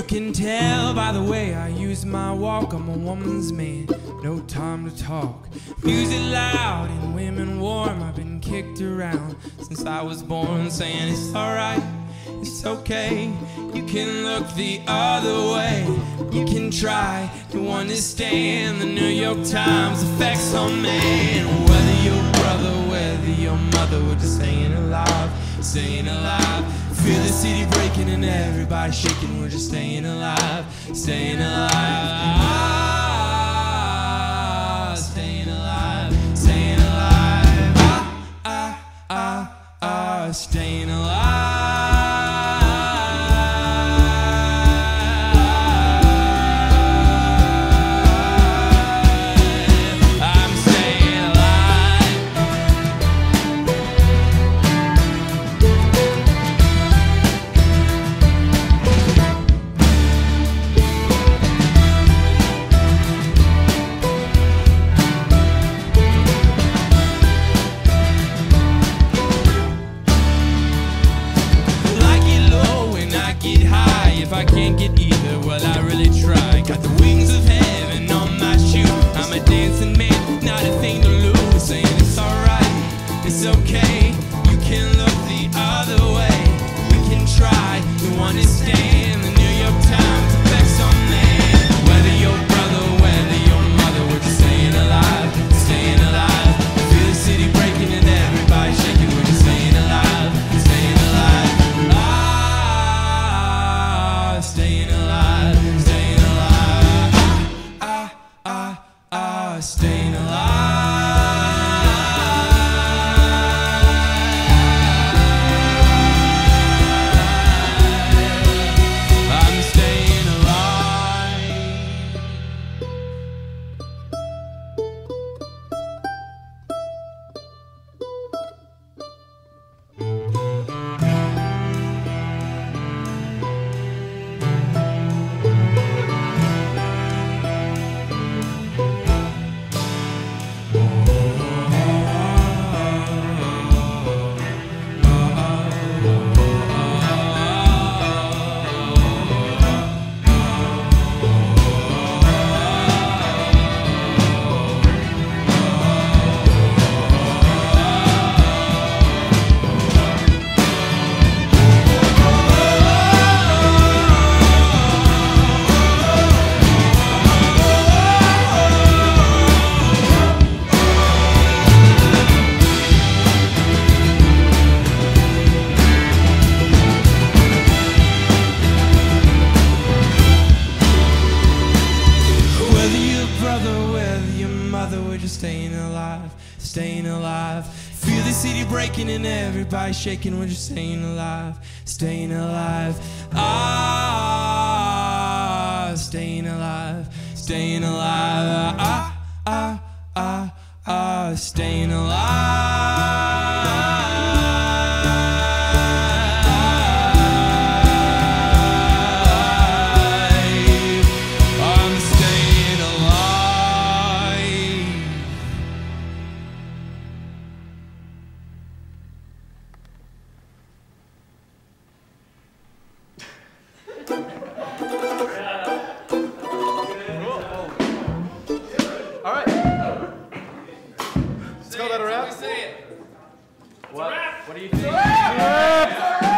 can tell by the way I use my walk, I'm a woman's man, no time to talk. Music loud and women warm, I've been kicked around since I was born, saying it's alright, it's okay. You can look the other way, you can try to understand the New York Times effects on man. Whether your brother, whether your mother, we're just staying alive, staying alive. Feel the city breaking and everybody shaking, we're just staying alive, staying alive. Ah, staying alive, staying alive. Staying alive. If I can't get either, well I really try. Got the wings of heaven on my shoe. I'm a dancing man, not a thing to lose. Saying it's alright, it's okay. You can look the other way. We can try to understand the New York Times effects on man. Whether your brother, whether your mother, we're just staying alive, staying alive. Feel the city breaking and everybody shaking, we're just staying alive, staying alive. Staying alive, staying alive, staying alive. I'm staying alive. We're just staying alive, staying alive. Feel the city breaking and everybody shaking, we're just staying alive, staying alive. Ah, staying alive, staying alive. Staying alive. All right. Let's call that a wrap. What do you think?